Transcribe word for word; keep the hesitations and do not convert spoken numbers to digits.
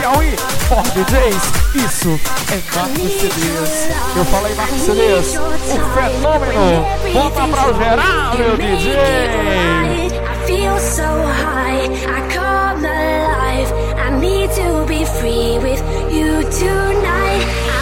Piauí, For D Js, isso é Marcos C Ds. Eu falei Marcos C Ds, o fenômeno. Volta pra geral, meu D J. I feel so high, I come alive. I need to be free with you tonight.